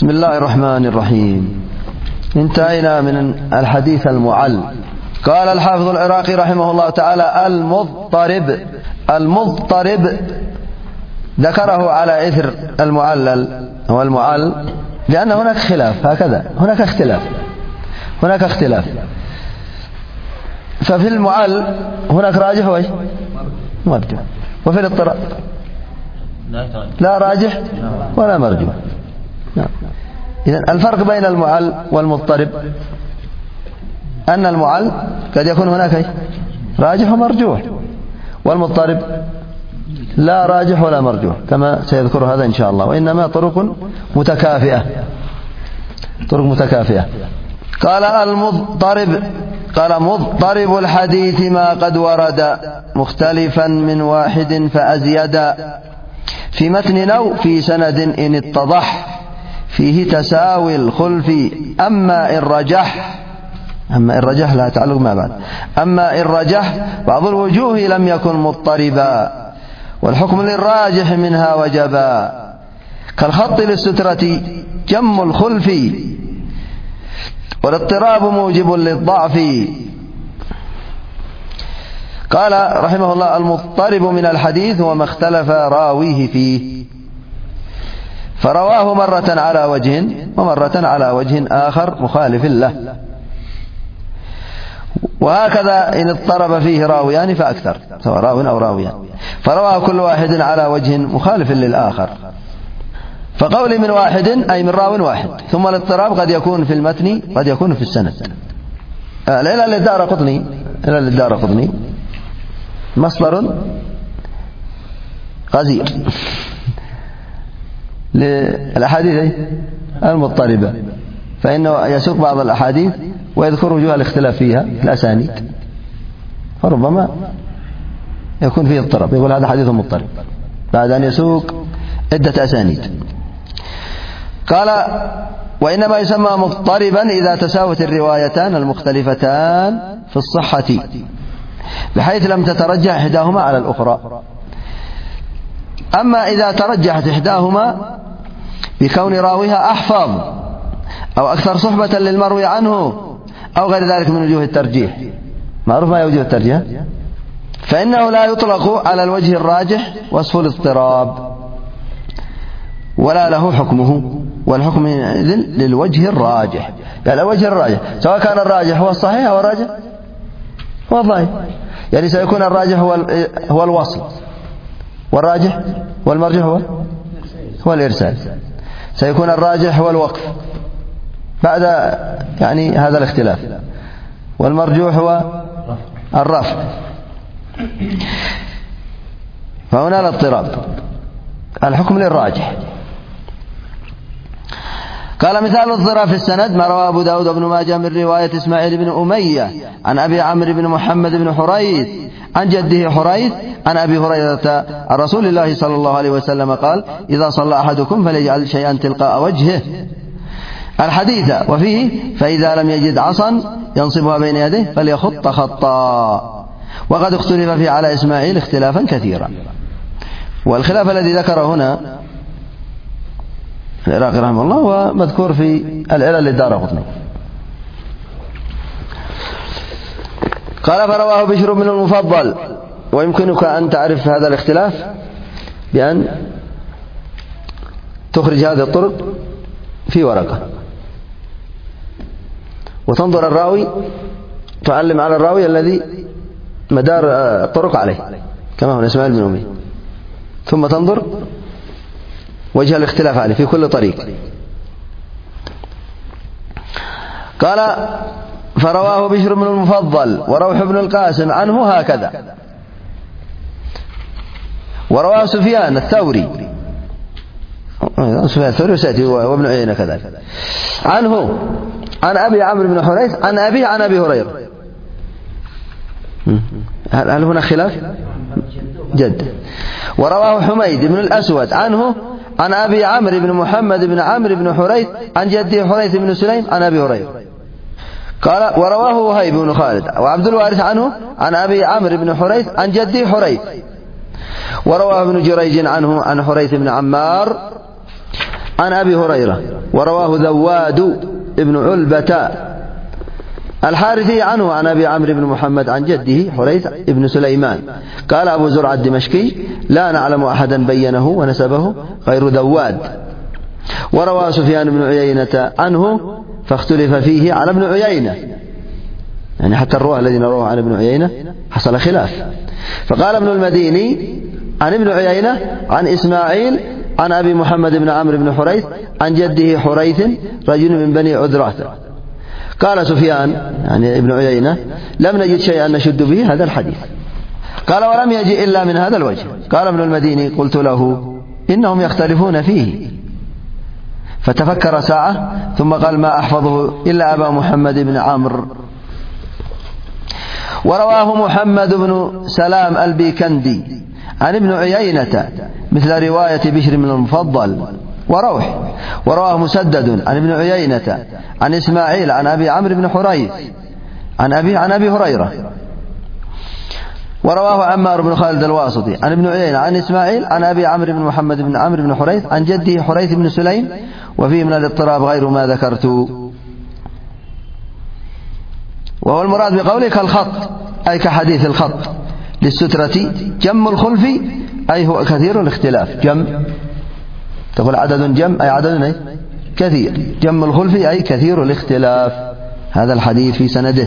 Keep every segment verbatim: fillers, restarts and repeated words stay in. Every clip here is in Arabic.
بسم الله الرحمن الرحيم. انتهينا من الحديث المعل. قال الحافظ العراقي رحمه الله تعالى: المضطرب. المضطرب ذكره على إثر المعلل هو المعل، لأن هناك خلاف، هكذا هناك اختلاف هناك اختلاف ففي المعل هناك راجح وإيش مرجوح، وفي الاضطراب لا راجح ولا مرجوح. نعم. إذن الفرق بين المعل والمضطرب أن المعل قد يكون هناك راجح ومرجوح، والمضطرب لا راجح ولا مرجوح كما سيذكر هذا إن شاء الله، وإنما طرق متكافئة طرق متكافئة. قال المضطرب قال مضطرب الحديث ما قد ورد مختلفا من واحد فأزيدا، في متن أو في سند إن اتضح فيه تساوي الخلف، أما إن رجح أما إن رجح لا تعلق مع بعض أما إن رجح بعض الوجوه لم يكن مضطربا، والحكم للراجح منها وجبا، كالخط للسترة جم الخلف، والاضطراب موجب للضعف. قال رحمه الله: المضطرب من الحديث هو ما اختلف راويه فيه، فرواه مرة على وجه ومرة على وجه آخر مخالف له، وهكذا إن اضطرب فيه راويان فأكثر سواء راو أو راويان، فرواه كل واحد على وجه مخالف للآخر. فقولي من واحد أي من راو واحد، ثم الاضطراب قد يكون في المتن قد يكون في السند. إلى للدارقطني إلى للدارقطني مصدر غزير للأحاديث المضطربة، فإنه يسوق بعض الأحاديث ويذكر وجوه الاختلاف فيها في الأسانيد، فربما يكون فيه اضطراب، يقول هذا حديث مضطرب بعد أن يسوق عدة أسانيد. قال: وإنما يسمى مضطربا إذا تساوت الروايتان المختلفتان في الصحة بحيث لم تترجح إحداهما على الأخرى. أما إذا ترجحت إحداهما بكون راويها أحفظ أو أكثر صحبة للمروي عنه أو غير ذلك من وجوه الترجيح، معروف ما هي وجوه الترجيح، فإنه لا يطلق على الوجه الراجح وصف الاضطراب ولا له حكمه، والحكم للوجه الراجح، يعني الوجه الراجح سواء كان الراجح هو الصحيح أو الراجح هو الضعيف، يعني سيكون الراجح هو هو الوصل، والراجح والمرجح هو هو الإرسال، سيكون الراجح هو الوقف بعد يعني هذا الاختلاف، والمرجوح هو الرفع، فهنا الاضطراب، الحكم للراجح. قال: مثال الاضطراب في السند ما رواه أبو داود بن ماجه من رواية إسماعيل بن أمية عن أبي عمرو بن محمد بن حريث عن جده حريث عن أبي هريرة عن رسول الله صلى الله عليه وسلم قال: إذا صلى أحدكم فليجعل شيئا تلقاء وجهه، الحديث، وفيه: فإذا لم يجد عصا ينصبها بين يديه فليخط خطا. وقد اختلف فيه على إسماعيل اختلافا كثيرا، والخلاف الذي ذكر هنا العراقي رحمه الله ومذكور في العلل للدارقطني. قال: فرواه بشر بن المفضل. ويمكنك أن تعرف هذا الاختلاف بأن تخرج هذه الطرق في ورقة وتنظر الراوي، تعلم على الراوي الذي مدار الطرق عليه كما هو إسماعيل بن أمية، ثم تنظر وجه الاختلاف عليه في كل طريق. قال: فرواه بشر بن المفضل وروح بن القاسم عنه هكذا، ورواه سفيان الثوري سفيان الثوري وسأتي وابن عيينة كذلك عنه عن أبي عمرو بن حريث عن أبيه عن أبي هريرة. هل هنا خلاف؟ جد. ورواه حميد بن الأسود عنه عن أبي عمرو بن محمد بن عمرو بن حريث عن جده حريث بن سليم عن أبي هريرة. قال: ورواه وهيب بن خالد وعبد الوارث عنه عن أبي عمرو بن حريث عن جده حريث. ورواه ابن جريج عنه عن حريث بن عمار عن أبي هريرة، ورواه ذواد ابن علبة الحارثي عنه عن أبي عمرو بن محمد عن جده حريث ابن سليمان. قال أبو زرع الدمشقي: لا نعلم أحدا بينه ونسبه غير ذواد. وروى سفيان بن عيينة عنه فاختلف فيه على ابن عيينة، يعني حتى الرواه الذين رواه عن ابن عيينة حصل خلاف. فقال ابن المديني عن ابن عيينة عن إسماعيل عن أبي محمد بن عمرو بن حريث عن جده حريث رجل من بني عذراثة. قال سفيان يعني ابن عيينة: لم نجد شيئا نشد به هذا الحديث. قال: ولم يجئ إلا من هذا الوجه. قال ابن المديني: قلت له: إنهم يختلفون فيه. فتفكر ساعة ثم قال: ما أحفظه إلا أبا محمد بن عمرو. ورواه محمد بن سلام البيكندي عن ابن عيينة مثل رواية بشر من المفضل وروح. ورواه مسدد عن ابن عيينة عن إسماعيل عن أبي عمرو بن حريث عن أبي عن أبي هريرة. ورواه عمار بن خالد الواسطي عن ابن عيينة عن إسماعيل عن أبي عمرو بن محمد بن عمرو بن حريث عن جده حريث بن سليم، وفيه من الاضطراب غير ما ذكرت. وهو المراد بقوله كالخط، أي كحديث الخط. للسترة جم الخلف، أي هو كثير الاختلاف. جم تقول عدد جم، أي عدد كثير. جم الخلف أي كثير الاختلاف. هذا الحديث في سنده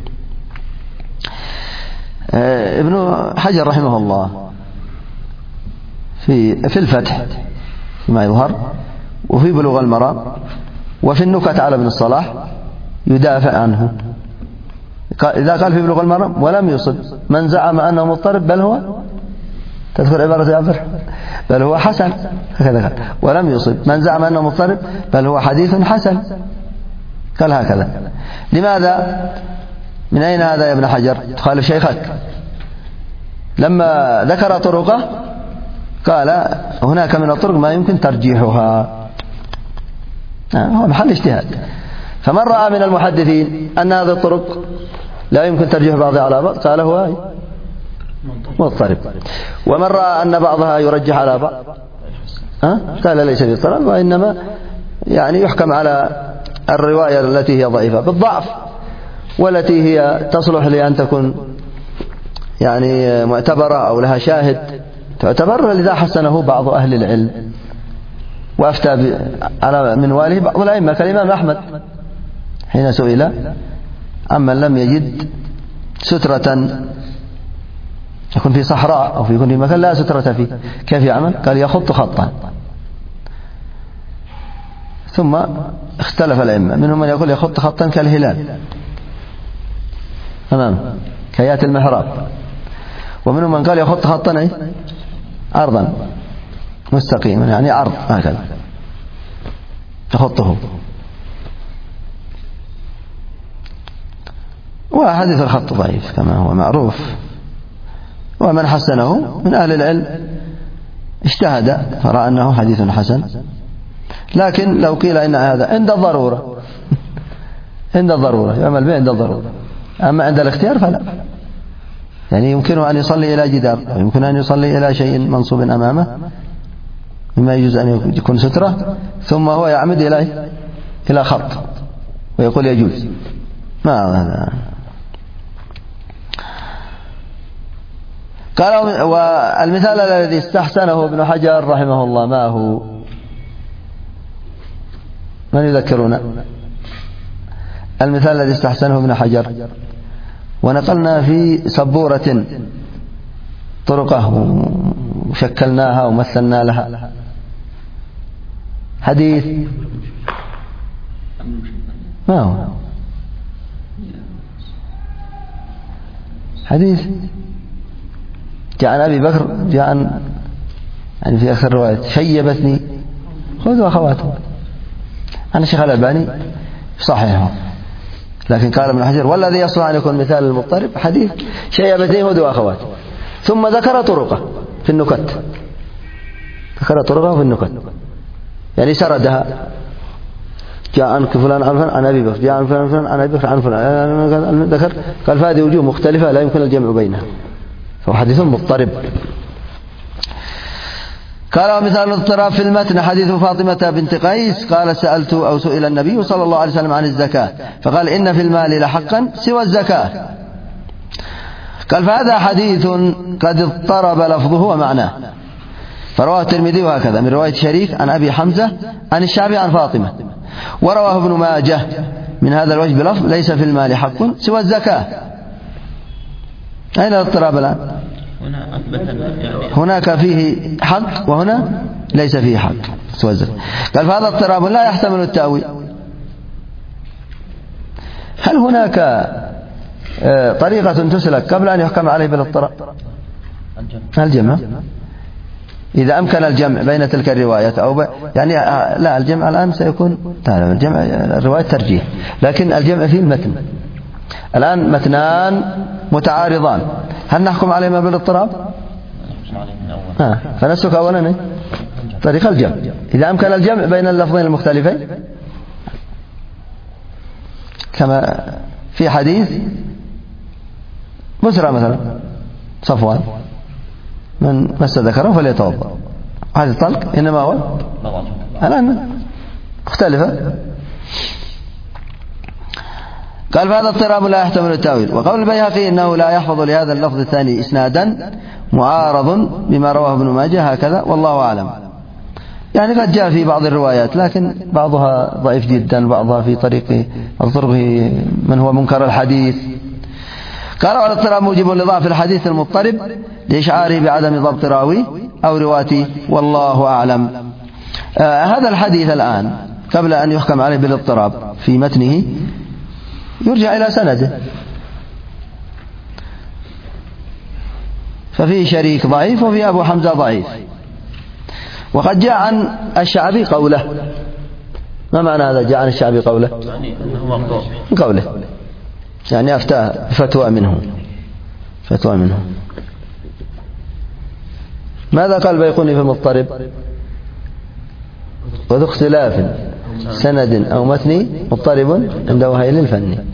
ابن حجر رحمه الله في في الفتح فيما يظهر، وفي بلوغ المرام، وفي النكت على ابن الصلاح يدافع عنه. إذا قال في بلوغ المرام: ولم يصب من زعم أنه مضطرب بل هو، تذكر عبارة عبر بل هو حسن، هكذا قال: ولم يصب من زعم أنه مضطرب بل هو حديث حسن. قال هكذا. لماذا؟ من أين هذا يا ابن حجر؟ تخالف شيخك. لما ذكر طرقه قال: هناك من الطرق ما يمكن ترجيحها. هو محل اجتهاد. فمن رأى من المحدثين أن هذه الطرق لا يمكن ترجيح بعضها على بعض قال هو مضطرب، ومن رأى أن بعضها يرجح على بعض قال ليس باضطراب، وإنما يعني يحكم على الرواية التي هي ضعيفة بالضعف، والتي هي تصلح لأن تكون يعني معتبرة أو لها شاهد تعتبر. لذا حسنه بعض أهل العلم، وأفتى على منواله بعض الأئمة كالإمام أحمد حين سئل عمن لم يجد سترة يكون في صحراء أو في يكون في مكان لا سترة فيه كيف يعمل؟ قال: يخط خطا. ثم اختلف الأئمة، منهم من يقول يخط خطا كالهلال تمام كيات المحراب، ومنهم من قال يخط خطا عرضا مستقيما، يعني عرض هكذا يخطه. وحديث الخط ضعيف كما هو معروف، ومن حسنه من أهل العلم اجتهد فرأى أنه حديث حسن. لكن لو قيل إن هذا عند الضرورة عند الضرورة يعمل به عند الضرورة، أما عند الاختيار فلا. يعني يمكنه أن يصلي إلى جدار، ويمكن أن يصلي إلى شيء منصوب أمامه مما يجوز أن يكون سترة، ثم هو يعمد إلى إلى خط ويقول يجوز. ما هذا. قال: والمثال الذي استحسنه ابن حجر رحمه الله ما هو؟ من يذكرنا المثال الذي استحسنه ابن حجر؟ ونقلنا في سبورة طرقه وشكلناها ومثلنا لها. حديث ما هو؟ حديث جاء عن أبي بكر، جاء عن يعني في آخر رواية: شيبتني خذوا أخواته. عن الشيخ الألباني صحيحه، لكن قال ابن حجر: والذي يصلح أن يكون مثال المضطرب حديث شيبتني خذوا أخواته. ثم ذكر طرقه في النكت، ذكر طرقه في النكت يعني سردها: جاء عن فلان عن فلان عن أبي بكر، جاء عن فلان فلان عن أبي بكر عن فلان، ذكر قال: فهذه وجوه مختلفة لا يمكن الجمع بينها، فهو حديث مضطرب. قال ومثال الاضطراب في المتن حديث فاطمة بنت قيس قال سألت أو سئل النبي صلى الله عليه وسلم عن الزكاة فقال إن في المال لحقا سوى الزكاة. قال فهذا حديث قد اضطرب لفظه ومعناه، فرواه الترمذي وهكذا من رواية شريك عن أبي حمزة عن الشعبي عن فاطمة، ورواه ابن ماجه من هذا الوجه بلفظ ليس في المال حق سوى الزكاة. أين الاضطراب الآن؟ هنا أثبت يعني هناك فيه حق وهنا ليس فيه حق سوى الزكاة. قال فهذا اضطراب لا يحتمل التأويل. هل هناك طريقة تسلك قبل أن يحكم عليه بالاضطراب؟ الجمع، إذا أمكن الجمع بين تلك الروايات أو ب... يعني لا الجمع الآن سيكون لا الجمع الرواية ترجيح، لكن الجمع فيه المتن. الآن متنان متعارضان، هل نحكم عليهما بالاضطراب؟ آه. فنسلك أولا طريق الجمع إذا أمكن الجمع بين اللفظين المختلفين، كما في حديث بسرى مثلا صفوان من مس ذكره فليتوضأ، هذا الطلق إنما هو الآن مختلفة. قال فهذا اضطراب لا يحتمل التأويل. وقول البيهقي إنه لا يحفظ لهذا اللفظ الثاني إسنادا معارض بما رواه ابن ماجه هكذا والله أعلم. يعني قد جاء في بعض الروايات لكن بعضها ضعيف جدا، بعضها في طريق طرقه من هو منكر الحديث. قال والاضطراب موجب لضعف الحديث المضطرب لإشعاره بعدم ضبط راوي أو رواتي والله أعلم. آه هذا الحديث الآن قبل أن يحكم عليه بالاضطراب في متنه يرجع إلى سنده، ففيه شريك ضعيف وفيه أبو حمزة ضعيف. وقد جاء عن الشعبي قوله. ما معنى هذا جاء عن الشعبي قوله؟ قوله يعني أفتى فتوى منه فتوى منه. ماذا قال بيقوني في المضطرب؟ وذو اختلاف سند أو متني مضطرب عند وهيل الفني.